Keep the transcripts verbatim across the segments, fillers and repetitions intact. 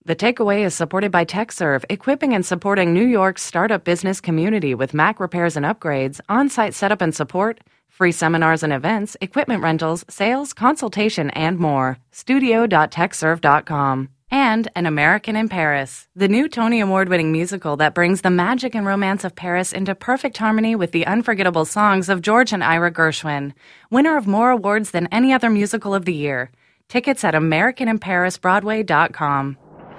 The Takeaway is supported by TechServe, equipping and supporting New York's startup business community with Mac repairs and upgrades, on-site setup and support, free seminars and events, equipment rentals, sales, consultation, and more. studio dot tech serve dot com. And An American in Paris, the new Tony Award-winning musical that brings the magic and romance of Paris into perfect harmony with the unforgettable songs of George and Ira Gershwin, winner of more awards than any other musical of the year. Tickets at american in paris broadway dot com.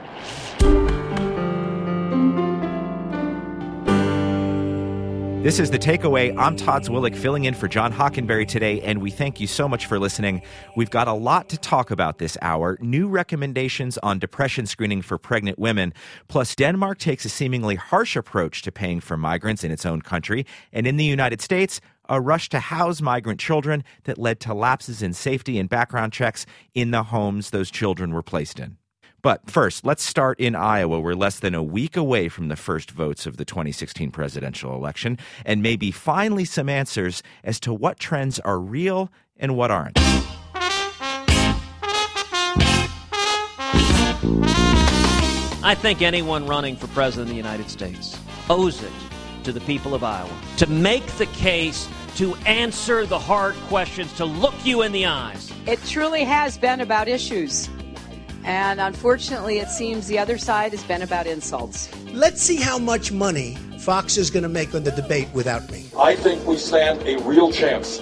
This is The Takeaway. I'm Todd Zwillich, filling in for John Hockenberry today, and we thank you so much for listening. We've got a lot to talk about this hour. New recommendations on depression screening for pregnant women. Plus, Denmark takes a seemingly harsh approach to paying for migrants in its own country. And in the United States, a rush to house migrant children that led to lapses in safety and background checks in the homes those children were placed in. But first, let's start in Iowa. We're less than a week away from the first votes of the twenty sixteen presidential election, and maybe finally some answers as to what trends are real and what aren't. I think anyone running for president of the United States owes it to the people of Iowa to make the case, to answer the hard questions, to look you in the eyes. It truly has been about issues. And unfortunately, it seems the other side has been about insults. Let's see how much money Fox is going to make on the debate without me. I think we stand a real chance.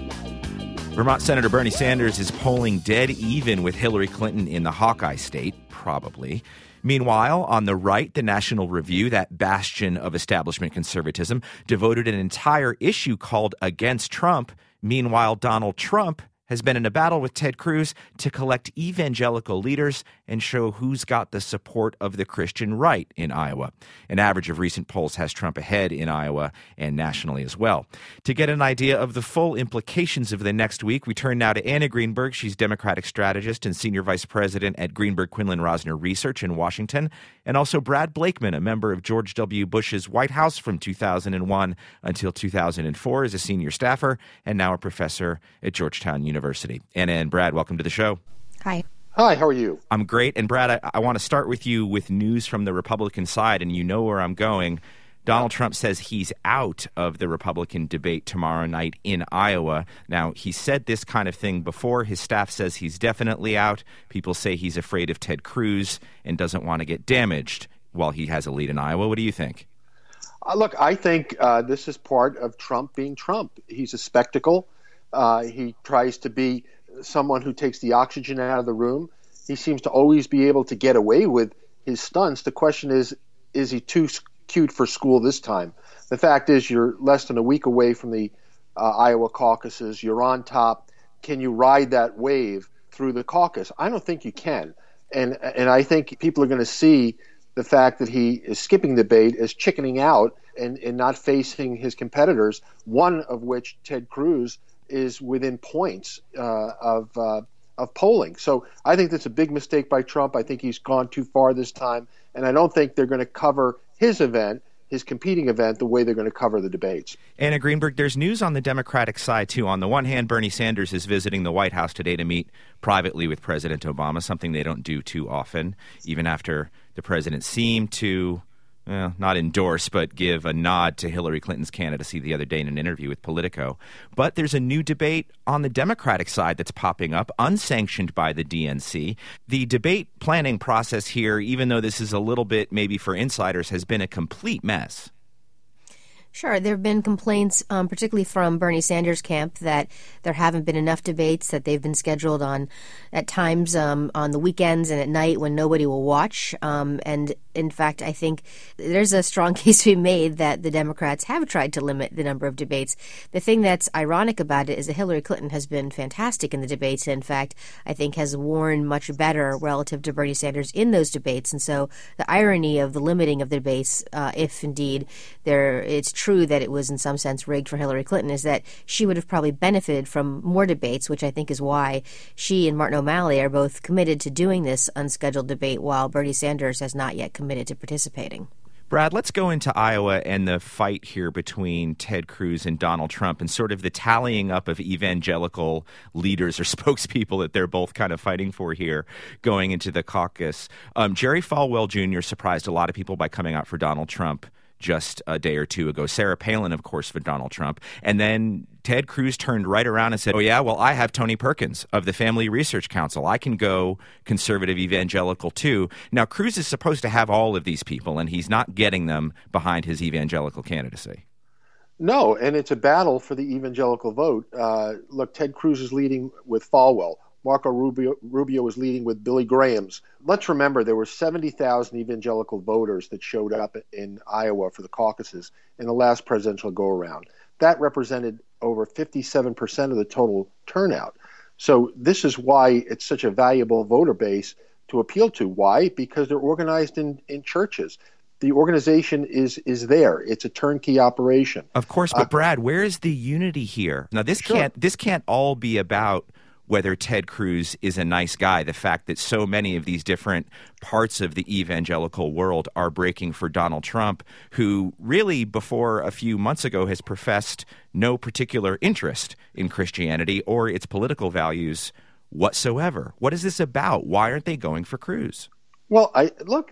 Vermont Senator Bernie Sanders is polling dead even with Hillary Clinton in the Hawkeye state, probably. Meanwhile, on the right, the National Review, that bastion of establishment conservatism, devoted an entire issue called Against Trump. Meanwhile, Donald Trump has been in a battle with Ted Cruz to collect evangelical leaders and show who's got the support of the Christian right in Iowa. An average of recent polls has Trump ahead in Iowa and nationally as well. To get an idea of the full implications of the next week, we turn now to Anna Greenberg. She's Democratic strategist and senior vice president at Greenberg Quinlan Rosner Research in Washington, and also Brad Blakeman, a member of George W. Bush's White House from two thousand one until two thousand four as a senior staffer and now a professor at Georgetown University. University. Anna and Brad, welcome to the show. Hi. Hi, how are you? I'm great. And Brad, I, I want to start with you with news from the Republican side, and you know where I'm going. Donald Trump says he's out of the Republican debate tomorrow night in Iowa. Now, he said this kind of thing before. His staff says he's definitely out. People say he's afraid of Ted Cruz and doesn't want to get damaged while he has a lead in Iowa. What do you think? Uh, look, I think uh, this is part of Trump being Trump. He's a spectacle. Uh, he tries to be someone who takes the oxygen out of the room. He seems to always be able to get away with his stunts. The question is, is he too cute for school this time? The fact is, you're less than a week away from the uh, Iowa caucuses. You're on top. Can you ride that wave through the caucus? I don't think you can. And, and I think people are going to see the fact that he is skipping the debate as chickening out and, and not facing his competitors, one of which, Ted Cruz, is within points uh, of uh, of polling. So I think that's a big mistake by Trump. I think he's gone too far this time, and I don't think they're going to cover his event, his competing event, the way they're going to cover the debates. Anna Greenberg, there's news on the Democratic side, too. On the one hand, Bernie Sanders is visiting the White House today to meet privately with President Obama, something they don't do too often, even after the president seemed to Well, not endorse, but give a nod to Hillary Clinton's candidacy the other day in an interview with Politico. But there's a new debate on the Democratic side that's popping up, unsanctioned by the D N C. The debate planning process here, even though this is a little bit maybe for insiders, has been a complete mess. Sure. There have been complaints, um, particularly from Bernie Sanders' camp, that there haven't been enough debates, that they've been scheduled on at times um, on the weekends and at night when nobody will watch. Um, and in fact, I think there's a strong case to be made that the Democrats have tried to limit the number of debates. The thing that's ironic about it is that Hillary Clinton has been fantastic in the debates. And in fact, I think has worn much better relative to Bernie Sanders in those debates. And so the irony of the limiting of the debates, uh, if indeed there it's true true that it was in some sense rigged for Hillary Clinton, is that she would have probably benefited from more debates, which I think is why she and Martin O'Malley are both committed to doing this unscheduled debate while Bernie Sanders has not yet committed to participating. Brad, let's go into Iowa and the fight here between Ted Cruz and Donald Trump and sort of the tallying up of evangelical leaders or spokespeople that they're both kind of fighting for here going into the caucus. Um, Jerry Falwell Junior surprised a lot of people by coming out for Donald Trump just a day or two ago. Sarah Palin, of course, for Donald Trump. And then Ted Cruz turned right around and said, oh, yeah, well, I have Tony Perkins of the Family Research Council. I can go conservative evangelical, too. Now, Cruz is supposed to have all of these people, and he's not getting them behind his evangelical candidacy. No, and it's a battle for the evangelical vote. Uh, look, Ted Cruz is leading with Falwell. Marco Rubio, Rubio is leading with Billy Graham's. Let's remember there were seventy thousand evangelical voters that showed up in Iowa for the caucuses in the last presidential go-around. That represented over fifty-seven percent of the total turnout. So this is why it's such a valuable voter base to appeal to. Why? Because they're organized in, in churches. The organization is is there. It's a turnkey operation. Of course, but uh, Brad, where is the unity here? Now, this sure. can't this can't all be about whether Ted Cruz is a nice guy. The fact that so many of these different parts of the evangelical world are breaking for Donald Trump, who really before a few months ago has professed no particular interest in Christianity or its political values whatsoever. What is this about? Why aren't they going for Cruz? Well, I look,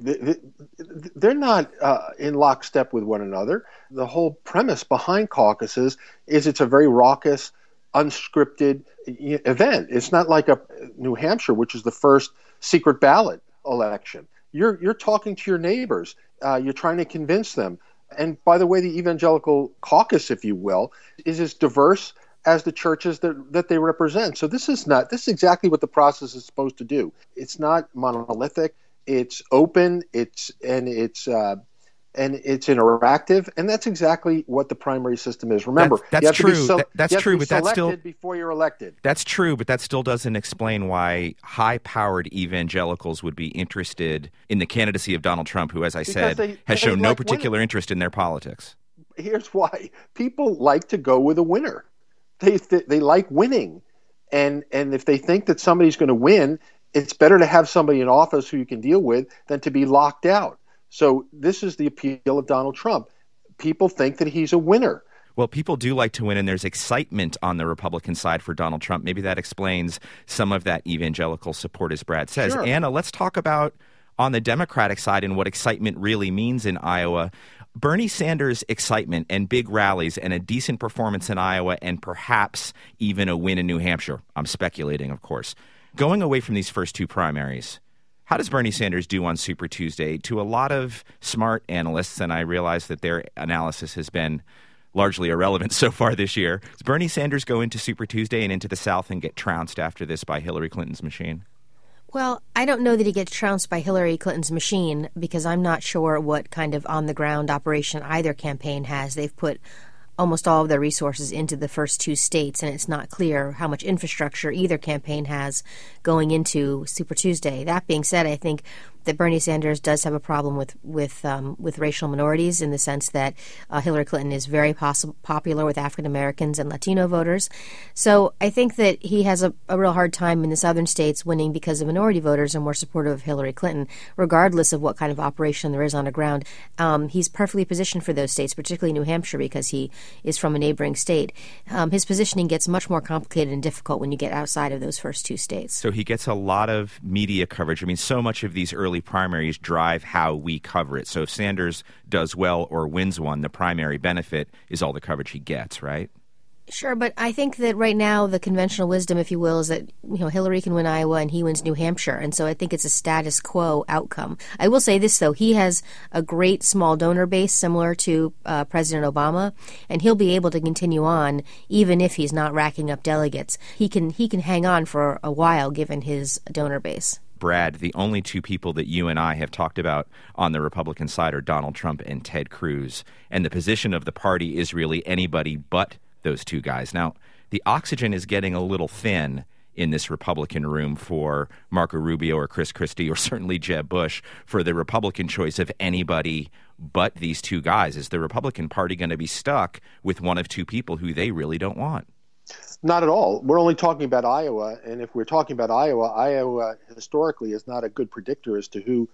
they're not uh, in lockstep with one another. The whole premise behind caucuses is it's a very raucous, unscripted event. It's not like a New Hampshire, which is the first secret ballot election. You're you're talking to your neighbors. Uh, you're trying to convince them. And by the way, the evangelical caucus, if you will, is as diverse as the churches that that they represent. So this is not this is exactly what the process is supposed to do. It's not monolithic. It's open. It's and it's. Uh, And it's interactive, and that's exactly what the primary system is. Remember, that's, that's you have true. to be so, that, that's you have true, to be but that's still before you're elected. That's true, but that still doesn't explain why high-powered evangelicals would be interested in the candidacy of Donald Trump, who, as I Because said, they- has they shown no like particular winning. interest in their politics. Here's why: people like to go with a winner. They they, they like winning, and and if they think that somebody's going to win, it's better to have somebody in office who you can deal with than to be locked out. So this is the appeal of Donald Trump. People think that he's a winner. Well, people do like to win, and there's excitement on the Republican side for Donald Trump. Maybe that explains some of that evangelical support, as Brad says. Sure. Anna, let's talk about on the Democratic side and what excitement really means in Iowa. Bernie Sanders' excitement and big rallies and a decent performance in Iowa and perhaps even a win in New Hampshire. I'm speculating, of course. Going away from these first two primaries, how does Bernie Sanders do on Super Tuesday? To a lot of smart analysts, and I realize that their analysis has been largely irrelevant so far this year, does Bernie Sanders go into Super Tuesday and into the South and get trounced after this by Hillary Clinton's machine? Well, I don't know that he gets trounced by Hillary Clinton's machine because I'm not sure what kind of on-the-ground operation either campaign has. They've put almost all of their resources into the first two states, and it's not clear how much infrastructure either campaign has going into Super Tuesday. That being said, I think that Bernie Sanders does have a problem with with um, with racial minorities in the sense that uh, Hillary Clinton is very poss- popular with African Americans and Latino voters. So I think that he has a, a real hard time in the southern states winning because the minority voters are more supportive of Hillary Clinton, regardless of what kind of operation there is on the ground. Um, he's perfectly positioned for those states, particularly New Hampshire, because he is from a neighboring state. Um, his positioning gets much more complicated and difficult when you get outside of those first two states. So he gets a lot of media coverage. I mean, so much of these early primaries drive how we cover it. So if Sanders does well or wins one, the primary benefit is all the coverage he gets, right? Sure, but I think that right now the conventional wisdom, if you will, is that you know Hillary can win Iowa and he wins New Hampshire, and so I think it's a status quo outcome. I will say this, though. He has a great small donor base similar to uh, President Obama, and he'll be able to continue on even if he's not racking up delegates. He can he can hang on for a while given his donor base. Brad, the only two people that you and I have talked about on the Republican side are Donald Trump and Ted Cruz, and the position of the party is really anybody but those two guys. Now, the oxygen is getting a little thin in this Republican room for Marco Rubio or Chris Christie or certainly Jeb Bush for the Republican choice of anybody but these two guys. Is the Republican Party going to be stuck with one of two people who they really don't want? Not at all. We're only talking about Iowa, and if we're talking about Iowa, Iowa historically is not a good predictor as to who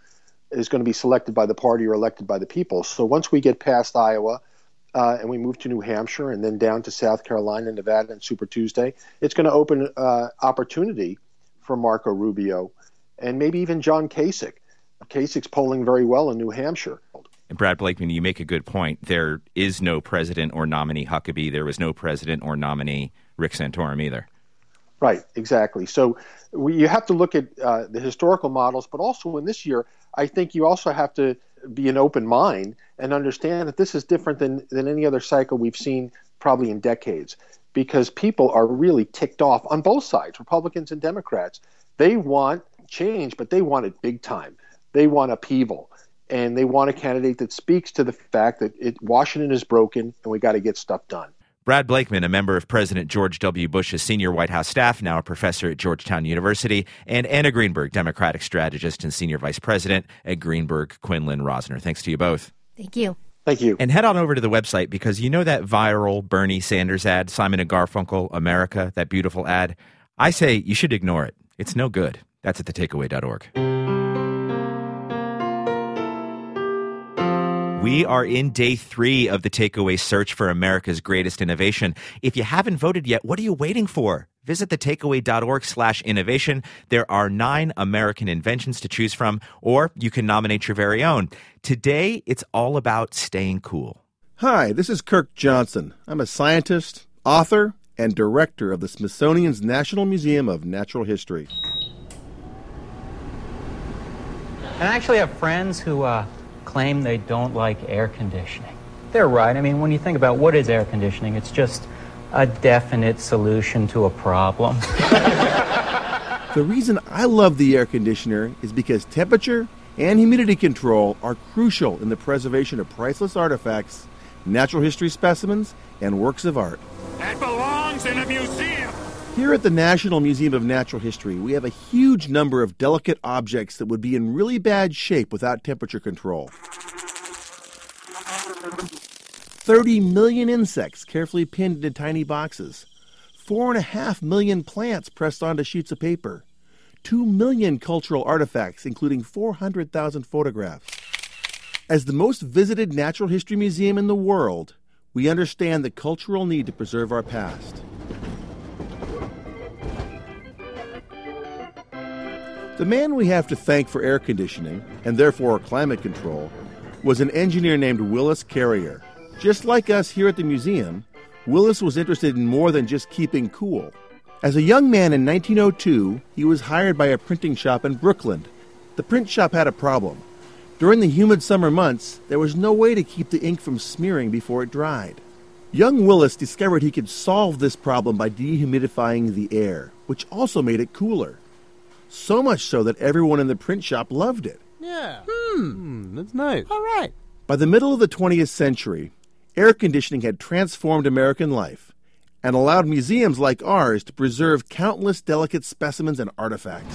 is going to be selected by the party or elected by the people. So once we get past Iowa uh, and we move to New Hampshire and then down to South Carolina, Nevada, and Super Tuesday, it's going to open uh, opportunity for Marco Rubio and maybe even John Kasich. Kasich's polling very well in New Hampshire. And Brad Blakeman, you make a good point. There is no president or nominee Huckabee. There was no president or nominee Rick Santorum either. Right, exactly. So we, you have to look at uh, the historical models, but also in this year, I think you also have to be an open mind and understand that this is different than, than any other cycle we've seen probably in decades, because people are really ticked off on both sides, Republicans and Democrats. They want change, but they want it big time. They want upheaval, and they want a candidate that speaks to the fact that it, Washington is broken and we got to get stuff done. Brad Blakeman, a member of President George W. Bush's senior White House staff, now a professor at Georgetown University, and Anna Greenberg, Democratic strategist and senior vice president at Greenberg Quinlan Rosner. Thanks to you both. Thank you. Thank you. And head on over to the website, because you know that viral Bernie Sanders ad, Simon and Garfunkel, America, that beautiful ad? I say you should ignore it. It's no good. That's at the takeaway dot org. We are in day three of the Takeaway search for America's greatest innovation. If you haven't voted yet, what are you waiting for? Visit the takeaway dot org slash innovation. There are nine American inventions to choose from, or you can nominate your very own. Today, it's all about staying cool. Hi, this is Kirk Johnson. I'm a scientist, author, and director of the Smithsonian's National Museum of Natural History. And I actually have friends who uh, claim they don't like air conditioning. They're right. I mean, when you think about what is air conditioning, it's just a definite solution to a problem. The reason I love the air conditioner is because temperature and humidity control are crucial in the preservation of priceless artifacts, natural history specimens, and works of art. That belongs in a museum! Here at the National Museum of Natural History, we have a huge number of delicate objects that would be in really bad shape without temperature control. thirty million insects carefully pinned into tiny boxes. Four and a half million plants pressed onto sheets of paper. Two million cultural artifacts, including four hundred thousand photographs. As the most visited natural history museum in the world, we understand the cultural need to preserve our past. The man we have to thank for air conditioning, and therefore climate control, was an engineer named Willis Carrier. Just like us here at the museum, Willis was interested in more than just keeping cool. As a young man in nineteen oh two, he was hired by a printing shop in Brooklyn. The print shop had a problem. During the humid summer months, there was no way to keep the ink from smearing before it dried. Young Willis discovered he could solve this problem by dehumidifying the air, which also made it cooler. So much so that everyone in the print shop loved it. Yeah. Hmm. That's nice. All right. By the middle of the twentieth century, air conditioning had transformed American life and allowed museums like ours to preserve countless delicate specimens and artifacts.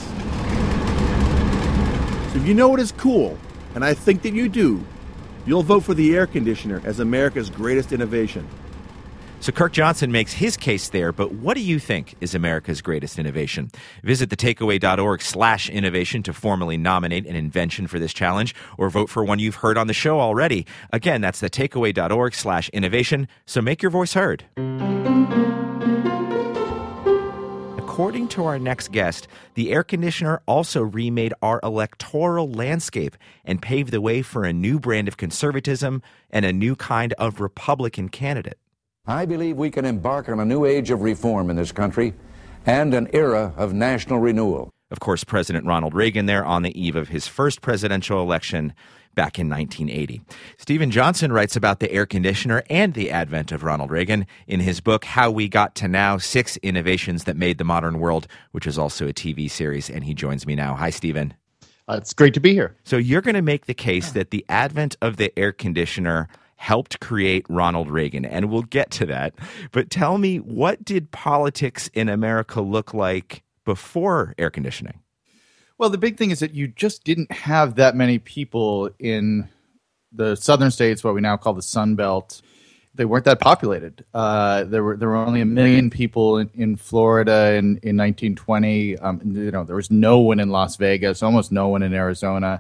So if you know what is cool, and I think that you do, you'll vote for the air conditioner as America's greatest innovation. So Kirk Johnson makes his case there, but what do you think is America's greatest innovation? Visit the takeaway dot org slash innovation to formally nominate an invention for this challenge, or vote for one you've heard on the show already. Again, that's the takeaway dot org slash innovation, so make your voice heard. According to our next guest, the air conditioner also remade our electoral landscape and paved the way for a new brand of conservatism and a new kind of Republican candidate. I believe we can embark on a new age of reform in this country and an era of national renewal. Of course, President Ronald Reagan there on the eve of his first presidential election back in nineteen eighty. Stephen Johnson writes about the air conditioner and the advent of Ronald Reagan in his book, How We Got to Now, Six Innovations That Made the Modern World, which is also a T V series, and he joins me now. Hi, Stephen. Uh, it's great to be here. So you're going to make the case that the advent of the air conditioner helped create Ronald Reagan, and we'll get to that. But tell me, what did politics in America look like before air conditioning? Well, the big thing is that you just didn't have that many people in the southern states, what we now call the Sun Belt. They weren't that populated. Uh, there were there were only a million people in, in Florida in, in nineteen twenty. Um, you know, there was no one in Las Vegas, almost no one in Arizona.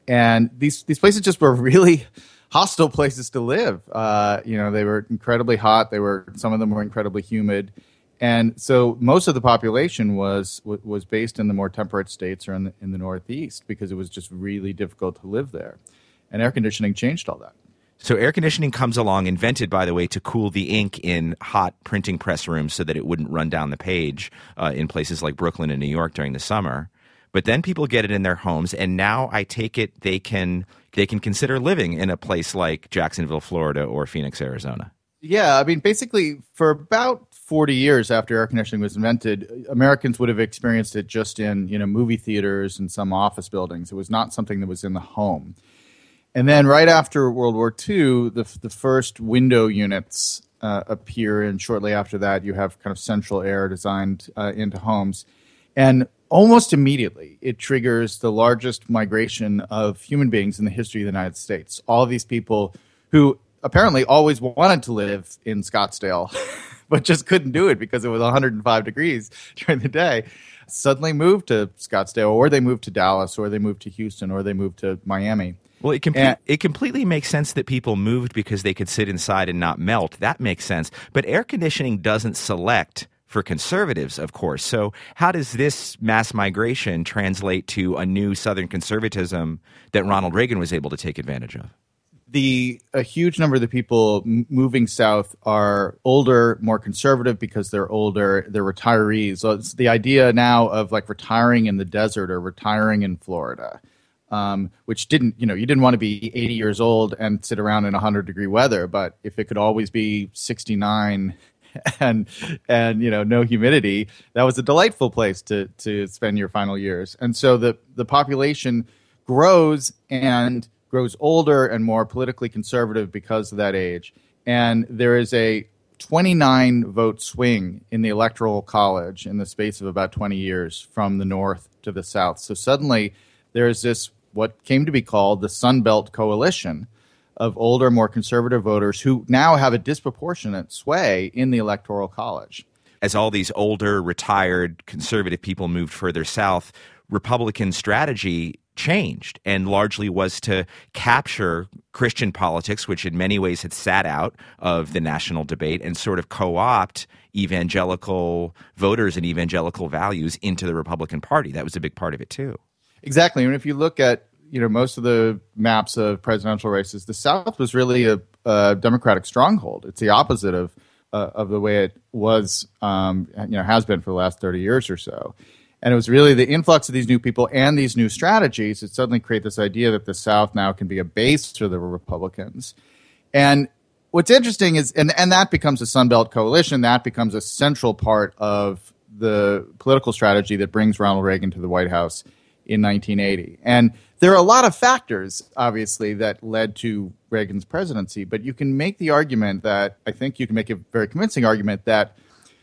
and these these places just were really hostile places to live. Uh, you know, they were incredibly hot. They were some of them were incredibly humid. And so most of the population was was based in the more temperate states or in the, in the Northeast because it was just really difficult to live there. And air conditioning changed all that. So air conditioning comes along, invented, by the way, to cool the ink in hot printing press rooms so that it wouldn't run down the page uh, in places like Brooklyn and New York during the summer. But then people get it in their homes, and now I take it they can they can consider living in a place like Jacksonville, Florida, or Phoenix, Arizona. Yeah, I mean, basically, for about forty years after air conditioning was invented, Americans would have experienced it just in, you know, movie theaters and some office buildings. It was not something that was in the home. And then right after World War Two, the the first window units uh, appear, and shortly after that, you have kind of central air designed uh, into homes. And almost immediately, it triggers the largest migration of human beings in the history of the United States. All of these people who apparently always wanted to live in Scottsdale, but just couldn't do it because it was one hundred five degrees during the day, suddenly moved to Scottsdale, or they moved to Dallas, or they moved to Houston, or they moved to Miami. Well, it, com- and, it completely makes sense that people moved because they could sit inside and not melt. That makes sense. But air conditioning doesn't select for conservatives, of course. So how does this mass migration translate to a new Southern conservatism that Ronald Reagan was able to take advantage of? The a huge number of the people m- moving south are older, more conservative because they're older, they're retirees. So it's the idea now of like retiring in the desert or retiring in Florida, um, which didn't, you know, you didn't want to be eighty years old and sit around in one hundred degree weather, but if it could always be sixty-nine and and you know no humidity, that was a delightful place to to spend your final years. And so the the population grows and grows older and more politically conservative because of that age. And there is a twenty-nine vote swing in the Electoral College in the space of about twenty years from the north to the south. So suddenly there's this, what came to be called the Sun Belt Coalition of older, more conservative voters who now have a disproportionate sway in the Electoral College. As all these older, retired, conservative people moved further south, Republican strategy changed and largely was to capture Christian politics, which in many ways had sat out of the national debate, and sort of co-opt evangelical voters and evangelical values into the Republican Party. That was a big part of it, too. Exactly. And if you look at, you know, most of the maps of presidential races, the South was really a, a Democratic stronghold. It's the opposite of uh, of the way it was, um, you know, has been for the last thirty years or so. And it was really the influx of these new people and these new strategies that suddenly create this idea that the South now can be a base for the Republicans. And what's interesting is, and, and that becomes a Sun Belt coalition, that becomes a central part of the political strategy that brings Ronald Reagan to the White House in nineteen eighty. And there are a lot of factors, obviously, that led to Reagan's presidency, but you can make the argument that, I think you can make a very convincing argument that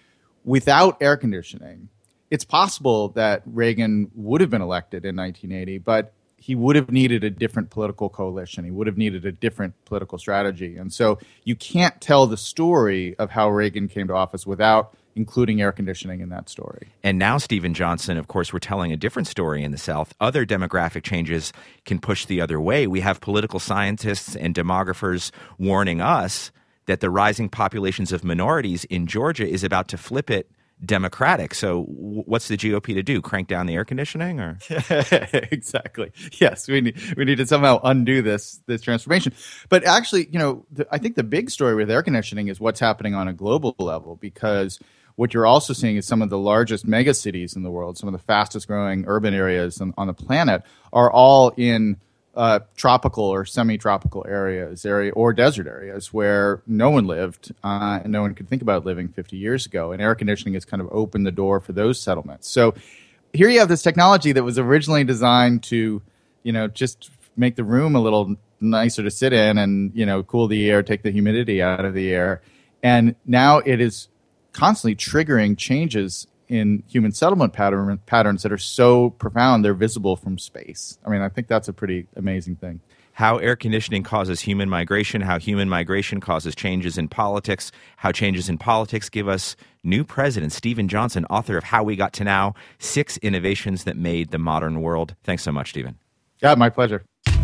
without air conditioning, it's possible that Reagan would have been elected in nineteen eighty, but he would have needed a different political coalition. He would have needed a different political strategy. And so you can't tell the story of how Reagan came to office without including air conditioning in that story. And now, Stephen Johnson, of course, we're telling a different story in the South. Other demographic changes can push the other way. We have political scientists and demographers warning us that the rising populations of minorities in Georgia is about to flip it Democratic. So what's the G O P to do? Crank down the air conditioning, or? Exactly. Yes, we need we need to somehow undo this this transformation. But actually, you know, the, I think the big story with air conditioning is what's happening on a global level, because what you're also seeing is some of the largest mega cities in the world, some of the fastest growing urban areas on, on the planet, are all in Uh, tropical or semi-tropical areas, area or desert areas where no one lived uh, and no one could think about living fifty years ago. And air conditioning has kind of opened the door for those settlements. So here you have this technology that was originally designed to, you know, just make the room a little nicer to sit in and, you know, cool the air, take the humidity out of the air. And now it is constantly triggering changes in human settlement pattern, patterns that are so profound they're visible from space. I mean, I think that's a pretty amazing thing. How air conditioning causes human migration, how human migration causes changes in politics, how changes in politics give us new presidents. Stephen Johnson, author of How We Got to Now, Six Innovations That Made the Modern World. Thanks so much, Stephen. Yeah, my pleasure.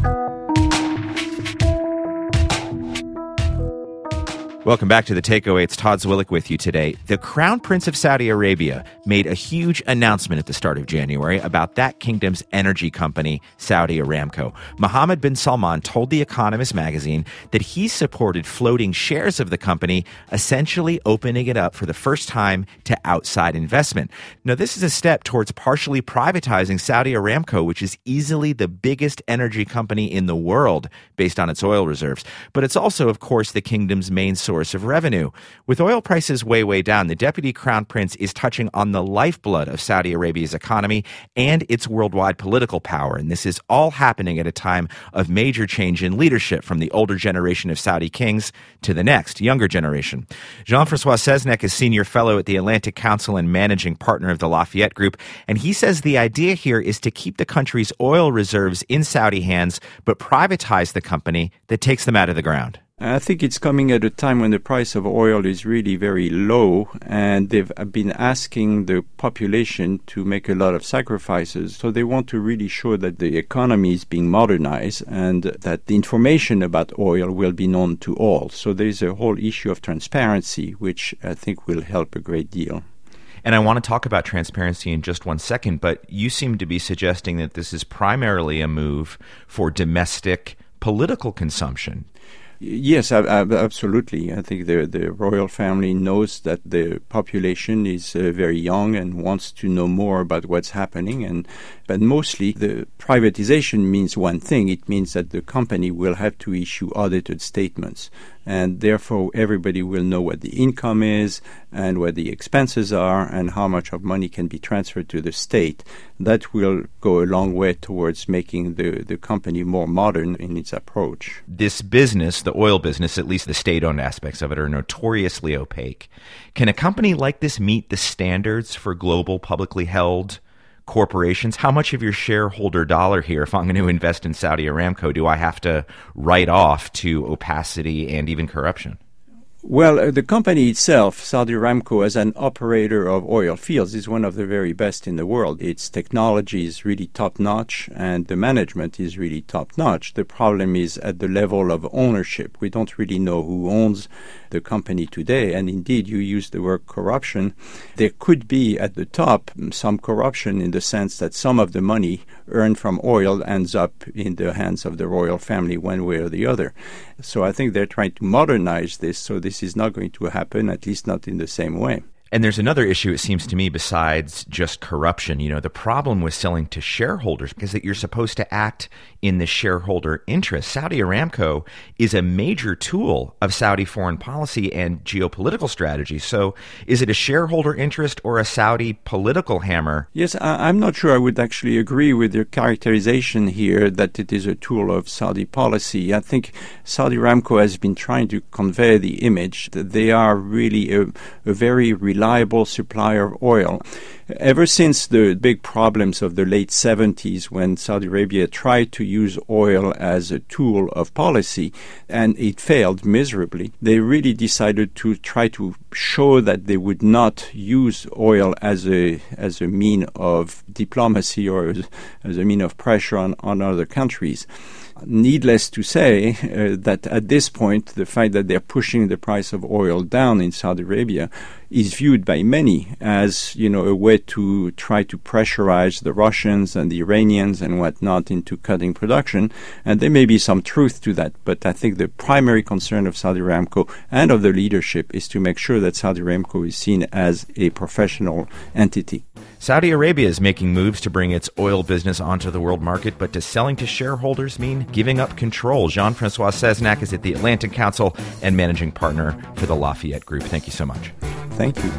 Welcome back to The Takeaway. It's Todd Zwillich with you today. The Crown Prince of Saudi Arabia made a huge announcement at the start of January about that kingdom's energy company, Saudi Aramco. Mohammed bin Salman told The Economist magazine that he supported floating shares of the company, essentially opening it up for the first time to outside investment. Now, this is a step towards partially privatizing Saudi Aramco, which is easily the biggest energy company in the world based on its oil reserves. But it's also, of course, the kingdom's main source of revenue. With oil prices way, way down, the Deputy Crown Prince is touching on the lifeblood of Saudi Arabia's economy and its worldwide political power. And this is all happening at a time of major change in leadership from the older generation of Saudi kings to the next, younger generation. Jean-Francois Sesnek is senior fellow at the Atlantic Council and managing partner of the Lafayette Group. And he says the idea here is to keep the country's oil reserves in Saudi hands, but privatize the company that takes them out of the ground. I think it's coming at a time when the price of oil is really very low, and they've been asking the population to make a lot of sacrifices. So they want to really show that the economy is being modernized and that the information about oil will be known to all. So there's a whole issue of transparency, which I think will help a great deal. And I want to talk about transparency in just one second, but you seem to be suggesting that this is primarily a move for domestic political consumption. Yes, absolutely. I think the the royal family knows that the population is uh, very young and wants to know more about what's happening. And but mostly, the privatization means one thing. It means that the company will have to issue audited statements, and therefore everybody will know what the income is and what the expenses are and how much of money can be transferred to the state. That will go a long way towards making the, the company more modern in its approach. This business, the oil business, at least the state-owned aspects of it, are notoriously opaque. Can a company like this meet the standards for global publicly held corporations? How much of your shareholder dollar here, if I'm going to invest in Saudi Aramco, do I have to write off to opacity and even corruption? Well, uh, the company itself, Saudi Aramco, as an operator of oil fields, is one of the very best in the world. Its technology is really top-notch, and the management is really top-notch. The problem is at the level of ownership. We don't really know who owns the company today, and indeed, you use the word corruption. There could be, at the top, some corruption in the sense that some of the money earned from oil ends up in the hands of the royal family one way or the other. So I think they're trying to modernize this, so this is not going to happen, at least not in the same way. And there's another issue, it seems to me, besides just corruption. You know, the problem with selling to shareholders is that you're supposed to act in the shareholder interest. Saudi Aramco is a major tool of Saudi foreign policy and geopolitical strategy. So is it a shareholder interest or a Saudi political hammer? Yes, I, I'm not sure I would actually agree with your characterization here that it is a tool of Saudi policy. I think Saudi Aramco has been trying to convey the image that they are really a, a very reliable supplier of oil. Ever since the big problems of the late seventies, when Saudi Arabia tried to use oil as a tool of policy, and it failed miserably, they really decided to try to show that they would not use oil as a as a mean of diplomacy or as, as a mean of pressure on, on other countries. Needless to say uh, that at this point, the fact that they're pushing the price of oil down in Saudi Arabia is viewed by many as, you know, a way to try to pressurize the Russians and the Iranians and whatnot into cutting production. And there may be some truth to that. But I think the primary concern of Saudi Aramco and of the leadership is to make sure that Saudi Aramco is seen as a professional entity. Saudi Arabia is making moves to bring its oil business onto the world market, but does selling to shareholders mean giving up control? Jean-Francois Sesnak is at the Atlantic Council and managing partner for the Lafayette Group. Thank you so much. Thank you.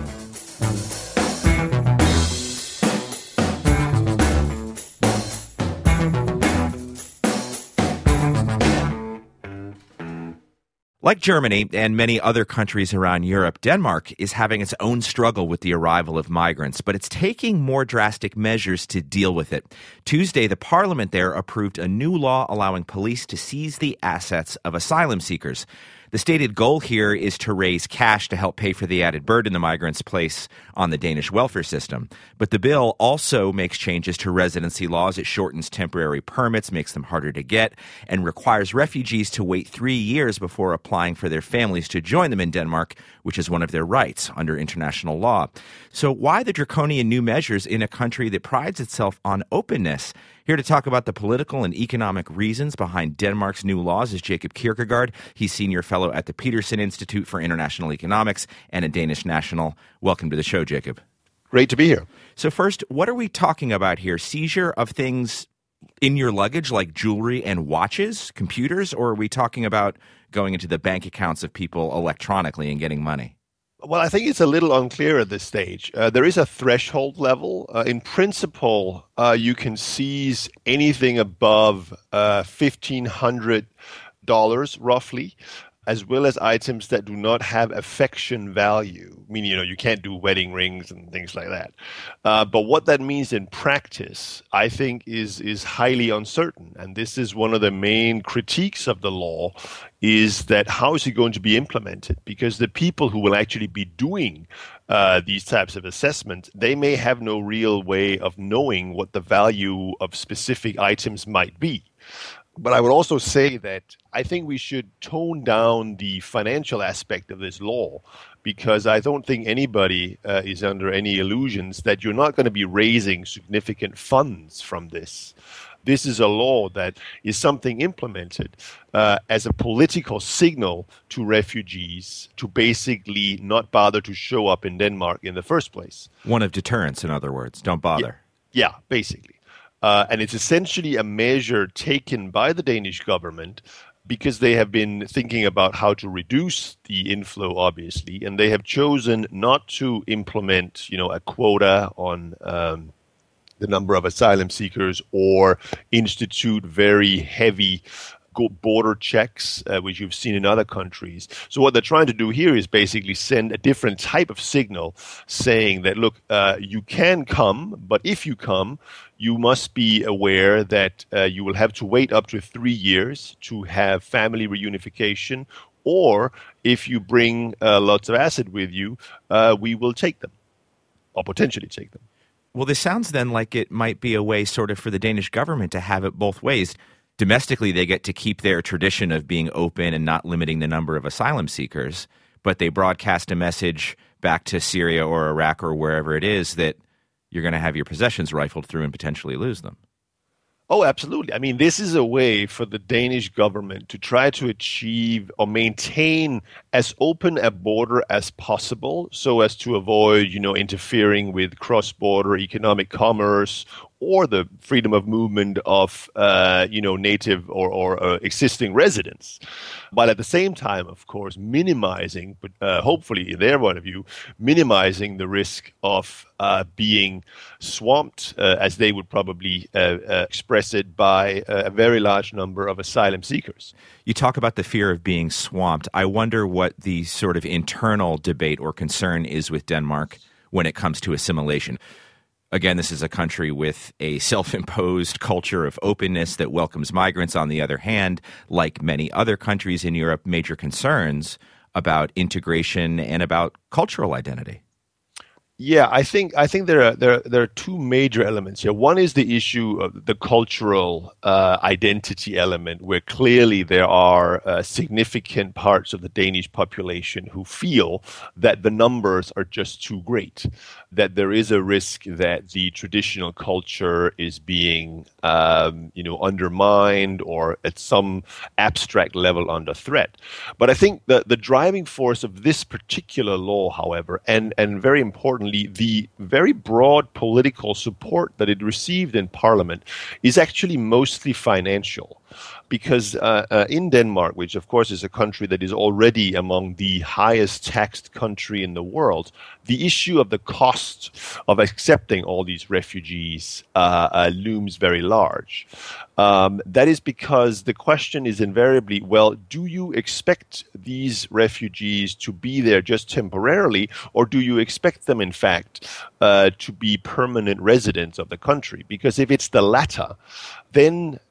Like Germany and many other countries around Europe, Denmark is having its own struggle with the arrival of migrants, but it's taking more drastic measures to deal with it. Tuesday, the parliament there approved a new law allowing police to seize the assets of asylum seekers. The stated goal here is to raise cash to help pay for the added burden the migrants place on the Danish welfare system. But the bill also makes changes to residency laws. It shortens temporary permits, makes them harder to get, and requires refugees to wait three years before applying for their families to join them in Denmark, which is one of their rights under international law. So why the draconian new measures in a country that prides itself on openness? Here to talk about the political and economic reasons behind Denmark's new laws is Jacob Kierkegaard. He's senior fellow at the Peterson Institute for International Economics and a Danish national. Welcome to the show, Jacob. Great to be here. So first, what are we talking about here? Seizure of things in your luggage like jewelry and watches, computers, or are we talking about going into the bank accounts of people electronically and getting money? Well, I think it's a little unclear at this stage. Uh, there is a threshold level. Uh, in principle, uh, you can seize anything above uh, fifteen hundred dollars roughly, as well as items that do not have affection value. I mean, you know, you can't do wedding rings and things like that. Uh, but what that means in practice, I think, is is highly uncertain. And this is one of the main critiques of the law, is that how is it going to be implemented? Because the people who will actually be doing uh, these types of assessments, they may have no real way of knowing what the value of specific items might be. But I would also say that I think we should tone down the financial aspect of this law, because I don't think anybody uh, is under any illusions that you're not going to be raising significant funds from this. This is a law that is something implemented uh, as a political signal to refugees to basically not bother to show up in Denmark in the first place. One of deterrence, in other words. Don't bother. Yeah, yeah basically. Uh, and it's essentially a measure taken by the Danish government because they have been thinking about how to reduce the inflow, obviously, and they have chosen not to implement, you know, a quota on um, the number of asylum seekers or institute very heavy border checks, uh, which you've seen in other countries. So what they're trying to do here is basically send a different type of signal saying that, look, uh, you can come, but if you come, you must be aware that uh, you will have to wait up to three years to have family reunification, or if you bring uh, lots of acid with you, uh, we will take them, or potentially take them. Well, this sounds then like it might be a way sort of for the Danish government to have it both ways. Domestically, they get to keep their tradition of being open and not limiting the number of asylum seekers, but they broadcast a message back to Syria or Iraq or wherever it is that you're going to have your possessions rifled through and potentially lose them. Oh, absolutely. I mean, this is a way for the Danish government to try to achieve or maintain as open a border as possible so as to avoid, you know, interfering with cross-border economic commerce or the freedom of movement of, uh, you know, native or, or uh, existing residents. While at the same time, of course, minimizing, but uh, hopefully in their point of view, minimizing the risk of uh, being swamped, uh, as they would probably uh, uh, express it, by a very large number of asylum seekers. You talk about the fear of being swamped. I wonder what the sort of internal debate or concern is with Denmark when it comes to assimilation. Again, this is a country with a self-imposed culture of openness that welcomes migrants. On the other hand, like many other countries in Europe, major concerns about integration and about cultural identity. Yeah, I think I think there are there are, there are two major elements here. One is the issue of the cultural uh, identity element, where clearly there are uh, significant parts of the Danish population who feel that the numbers are just too great, that there is a risk that the traditional culture is being um, you know undermined or at some abstract level under threat. But I think the the driving force of this particular law, however, and and very importantly, the very broad political support that it received in Parliament is actually mostly financial. Because uh, uh, in Denmark, which of course is a country that is already among the highest taxed country in the world, the issue of the cost of accepting all these refugees uh, uh, looms very large. Um, that is because the question is invariably, well, do you expect these refugees to be there just temporarily, or do you expect them, in fact, uh, to be permanent residents of the country? Because if it's the latter, then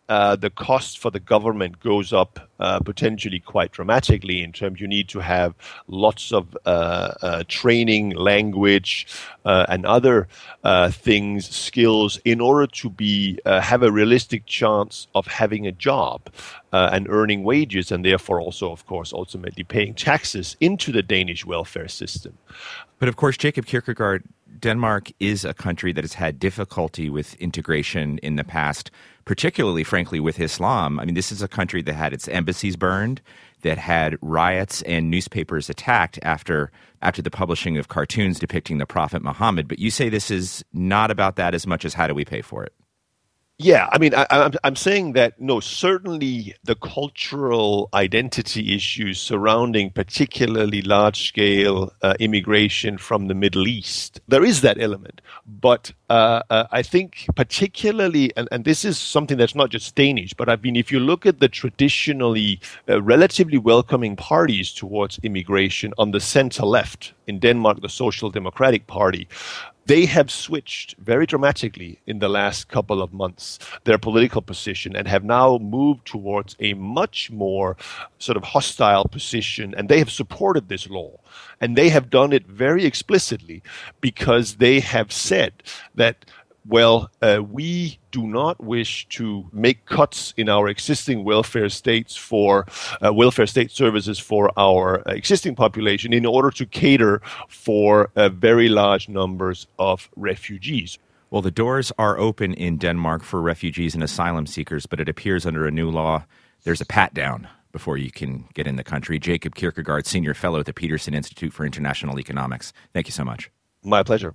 uh, the cost for the government goes up uh, potentially quite dramatically in terms you need to have lots of uh, uh, training, language, uh, and other uh, things, skills, in order to be uh, have a realistic chance of having a job uh, and earning wages, and therefore also, of course, ultimately paying taxes into the Danish welfare system. But of course, Jacob Kierkegaard, Denmark is a country that has had difficulty with integration in the past, particularly, frankly, with Islam. I mean, this is a country that had its embassies burned, that had riots and newspapers attacked after after the publishing of cartoons depicting the Prophet Muhammad. But you say this is not about that as much as how do we pay for it? Yeah, I mean, I, I'm I'm saying that, no, certainly the cultural identity issues surrounding particularly large-scale uh, immigration from the Middle East, there is that element. But uh, uh, I think particularly, and, and this is something that's not just Danish, but I mean, if you look at the traditionally uh, relatively welcoming parties towards immigration on the center-left, in Denmark, the Social Democratic Party, they have switched very dramatically in the last couple of months their political position and have now moved towards a much more sort of hostile position. And they have supported this law. And they have done it very explicitly because they have said that, well, uh, we do not wish to make cuts in our existing welfare states for uh, welfare state services for our uh, existing population in order to cater for uh, very large numbers of refugees. Well, the doors are open in Denmark for refugees and asylum seekers, but it appears under a new law there's a pat down before you can get in the country. Jacob Kierkegaard, Senior Fellow at the Peterson Institute for International Economics. Thank you so much. My pleasure.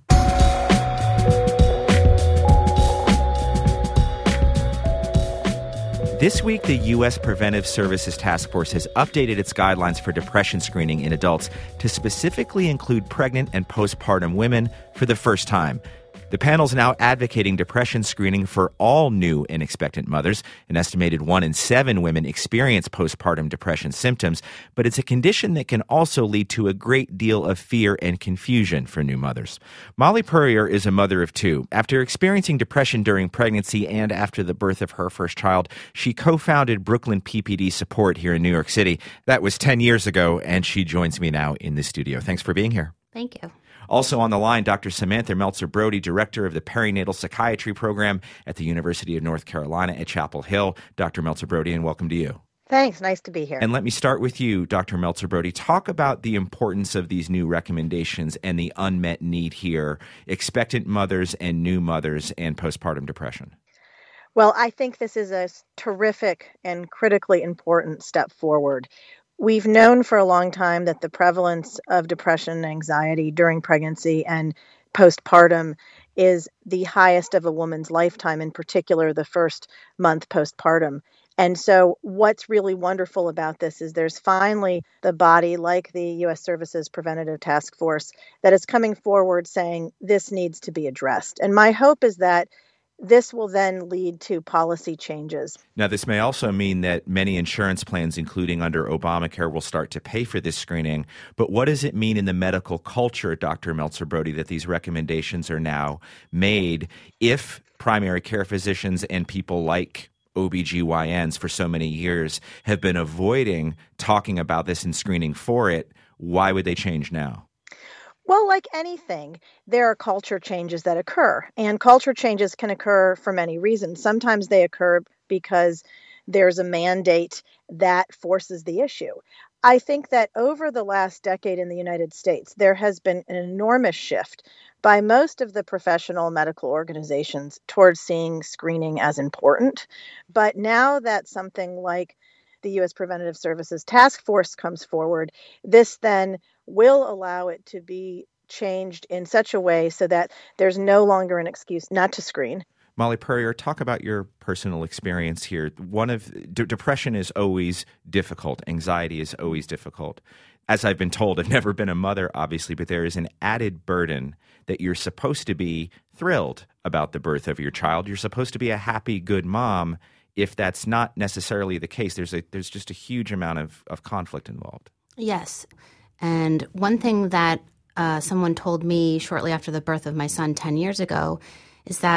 This week, the U S Preventive Services Task Force has updated its guidelines for depression screening in adults to specifically include pregnant and postpartum women for the first time. The panel is now advocating depression screening for all new and expectant mothers. An estimated one in seven women experience postpartum depression symptoms, but it's a condition that can also lead to a great deal of fear and confusion for new mothers. Molly Purrier is a mother of two. After experiencing depression during pregnancy and after the birth of her first child, she co-founded Brooklyn P P D Support here in New York City. That was ten years ago, and she joins me now in the studio. Thanks for being here. Thank you. Also on the line, Doctor Samantha Meltzer-Brody, Director of the Perinatal Psychiatry Program at the University of North Carolina at Chapel Hill. Doctor Meltzer-Brody, and welcome to you. Thanks. Nice to be here. And let me start with you, Doctor Meltzer-Brody. Talk about the importance of these new recommendations and the unmet need here, expectant mothers and new mothers and postpartum depression. Well, I think this is a terrific and critically important step forward. We've known for a long time that the prevalence of depression and anxiety during pregnancy and postpartum is the highest of a woman's lifetime, in particular the first month postpartum. And so what's really wonderful about this is there's finally the body like the U S Services Preventative Task Force that is coming forward saying this needs to be addressed. And my hope is that this will then lead to policy changes. Now, this may also mean that many insurance plans, including under Obamacare, will start to pay for this screening. But what does it mean in the medical culture, Doctor Meltzer-Brody, that these recommendations are now made if primary care physicians and people like O B G Y Ns for so many years have been avoiding talking about this and screening for it? Why would they change now? Well, like anything, there are culture changes that occur, and culture changes can occur for many reasons. Sometimes they occur because there's a mandate that forces the issue. I think that over the last decade in the United States, there has been an enormous shift by most of the professional medical organizations towards seeing screening as important. But now that something like the U S Preventative Services Task Force comes forward, this then will allow it to be changed in such a way so that there's no longer an excuse not to screen. Molly Purrier, talk about your personal experience here. One of d- depression is always difficult. Anxiety is always difficult. As I've been told, I've never been a mother, obviously, but there is an added burden that you're supposed to be thrilled about the birth of your child. You're supposed to be a happy, good mom. If that's not necessarily the case, there's a there's just a huge amount of, of conflict involved. Yes. And one thing that uh, someone told me shortly after the birth of my son ten years ago is that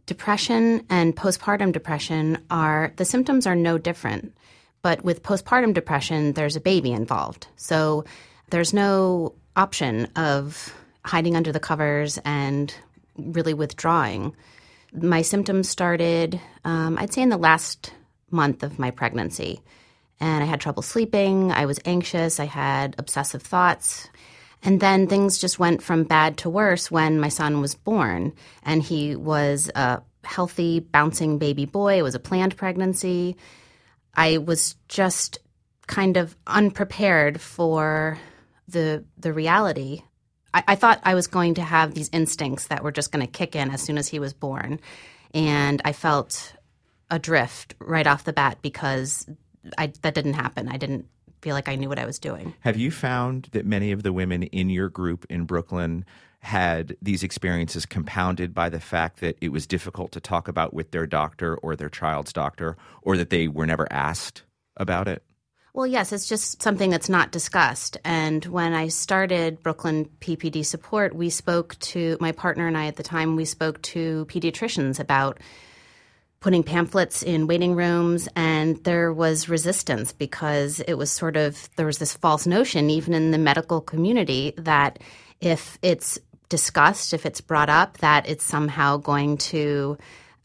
depression and postpartum depression are, the symptoms are no different. But with postpartum depression, there's a baby involved. So there's no option of hiding under the covers and really withdrawing. My symptoms started, um, I'd say, in the last month of my pregnancy. And I had trouble sleeping. I was anxious. I had obsessive thoughts. And then things just went from bad to worse when my son was born. And he was a healthy, bouncing baby boy. It was a planned pregnancy. I was just kind of unprepared for the the reality. I, I thought I was going to have these instincts that were just going to kick in as soon as he was born. And I felt adrift right off the bat because I, that didn't happen. I didn't feel like I knew what I was doing. Have you found that many of the women in your group in Brooklyn had these experiences compounded by the fact that it was difficult to talk about with their doctor or their child's doctor, or that they were never asked about it? Well, yes, it's just something that's not discussed. And when I started Brooklyn P P D Support, we spoke to, my partner and I at the time, we spoke to pediatricians about putting pamphlets in waiting rooms, and there was resistance because it was sort of, there was this false notion, even in the medical community, that if it's discussed, if it's brought up, that it's somehow going to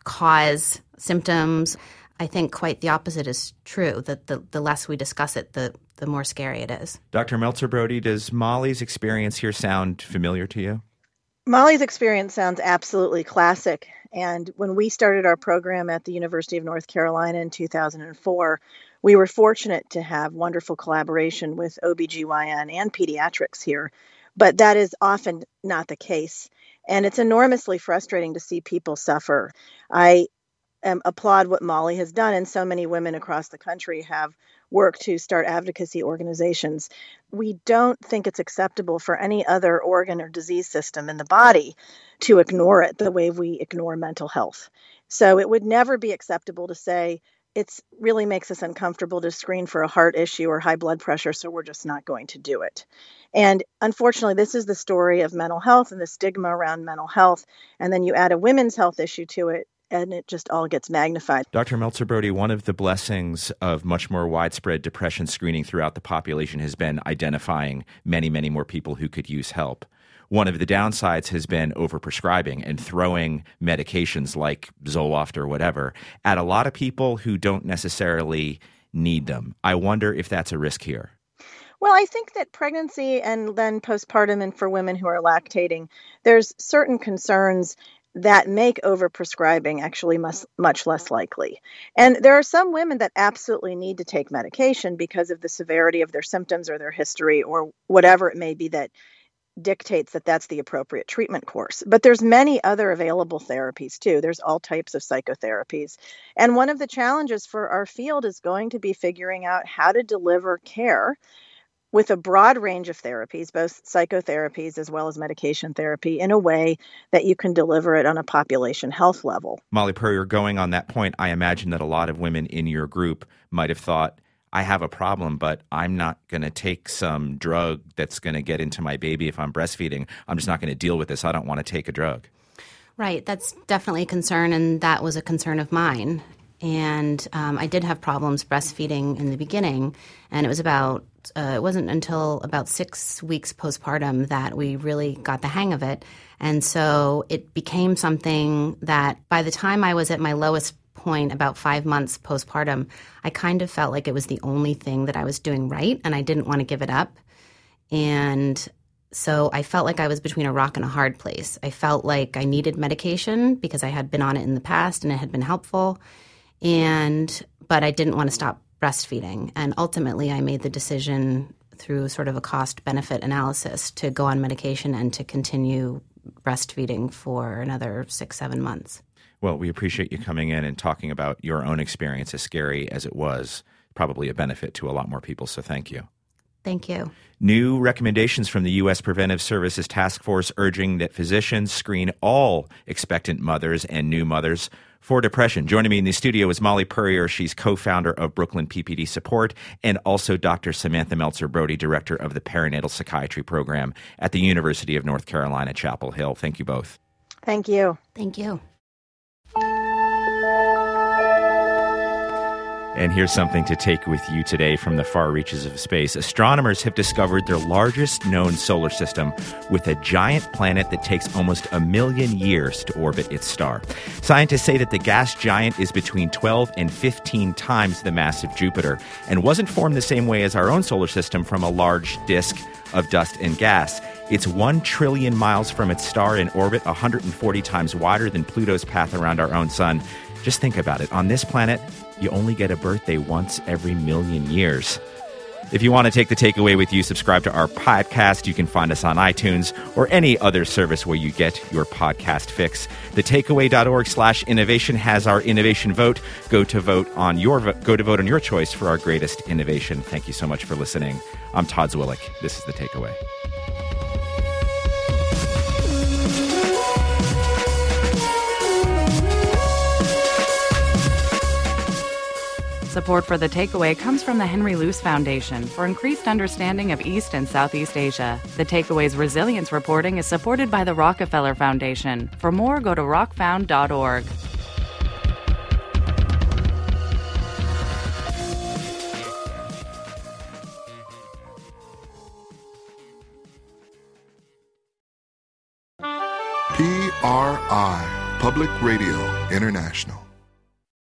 cause symptoms. I think quite the opposite is true, that the, the less we discuss it, the, the more scary it is. Doctor Meltzer-Brody, does Molly's experience here sound familiar to you? Molly's experience sounds absolutely classic. And when we started our program at the University of North Carolina in two thousand four, we were fortunate to have wonderful collaboration with O B G Y N and pediatrics here. But that is often not the case. And it's enormously frustrating to see people suffer. I um, applaud what Molly has done, and so many women across the country have worked to start advocacy organizations. We don't think it's acceptable for any other organ or disease system in the body to ignore it the way we ignore mental health. So it would never be acceptable to say, it really makes us uncomfortable to screen for a heart issue or high blood pressure, so we're just not going to do it. And unfortunately, this is the story of mental health and the stigma around mental health. And then you add a women's health issue to it, and it just all gets magnified. Doctor Meltzer-Brody, one of the blessings of much more widespread depression screening throughout the population has been identifying many, many more people who could use help. One of the downsides has been overprescribing and throwing medications like Zoloft or whatever at a lot of people who don't necessarily need them. I wonder if that's a risk here. Well, I think that pregnancy and then postpartum, and for women who are lactating, there's certain concerns that make overprescribing actually much, much less likely. And there are some women that absolutely need to take medication because of the severity of their symptoms or their history or whatever it may be that dictates that that's the appropriate treatment course. But there's many other available therapies too. There's all types of psychotherapies. And one of the challenges for our field is going to be figuring out how to deliver care with a broad range of therapies, both psychotherapies as well as medication therapy, in a way that you can deliver it on a population health level. Molly Purrier, going on that point, I imagine that a lot of women in your group might have thought, I have a problem, but I'm not going to take some drug that's going to get into my baby if I'm breastfeeding. I'm just not going to deal with this. I don't want to take a drug. Right. That's definitely a concern, and that was a concern of mine. And um, I did have problems breastfeeding in the beginning, and it was about uh, it wasn't until about six weeks postpartum that we really got the hang of it. And so it became something that by the time I was at my lowest point, about five months postpartum, I kind of felt like it was the only thing that I was doing right, and I didn't want to give it up. And so I felt like I was between a rock and a hard place. I felt like I needed medication because I had been on it in the past and it had been helpful. And but I didn't want to stop breastfeeding. And ultimately, I made the decision through sort of a cost-benefit analysis to go on medication and to continue breastfeeding for another six, seven months. Well, we appreciate you coming in and talking about your own experience, as scary as it was, probably a benefit to a lot more people. So thank you. Thank you. New recommendations from the U S Preventive Services Task Force urging that physicians screen all expectant mothers and new mothers for depression. Joining me in the studio is Molly Purrier. She's co-founder of Brooklyn P P D Support, and also Doctor Samantha Meltzer-Brody, director of the Perinatal Psychiatry Program at the University of North Carolina, Chapel Hill. Thank you both. Thank you. Thank you. And here's something to take with you today from the far reaches of space. Astronomers have discovered their largest known solar system with a giant planet that takes almost a million years to orbit its star. Scientists say that the gas giant is between twelve and fifteen times the mass of Jupiter and wasn't formed the same way as our own solar system from a large disk of dust and gas. It's one trillion miles from its star in orbit, one hundred forty times wider than Pluto's path around our own sun. Just think about it. On this planet, you only get a birthday once every million years. If you want to take the takeaway with you, subscribe to our podcast. You can find us on iTunes or any other service where you get your podcast fix. Thetakeaway.org slash innovation has our innovation vote. Go to vote on your go to vote on your choice for our greatest innovation. Thank you so much for listening. I'm Todd Zwillich. This is The Takeaway. Support for The Takeaway comes from the Henry Luce Foundation for increased understanding of East and Southeast Asia. The Takeaway's resilience reporting is supported by the Rockefeller Foundation. For more, go to rock found dot org. P R I, Public Radio International.